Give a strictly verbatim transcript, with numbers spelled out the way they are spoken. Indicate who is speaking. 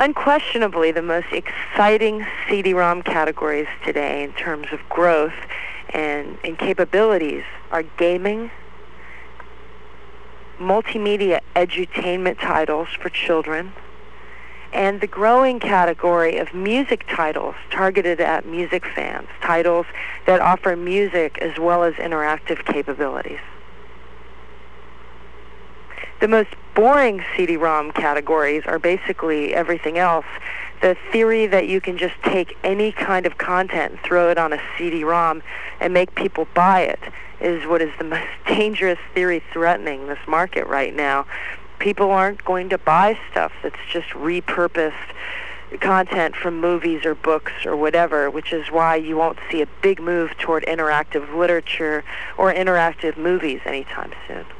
Speaker 1: Unquestionably, the most exciting C D ROM categories today in terms of growth and, and capabilities are gaming, multimedia edutainment titles for children, and the growing category of music titles targeted at music fans, titles that offer music as well as interactive capabilities. The most boring C D ROM categories are basically everything else. The theory that you can just take any kind of content and throw it on a C D ROM and make people buy it is what is the most dangerous theory threatening this market right now. People aren't going to buy stuff that's just repurposed content from movies or books or whatever, which is why you won't see a big move toward interactive literature or interactive movies anytime soon.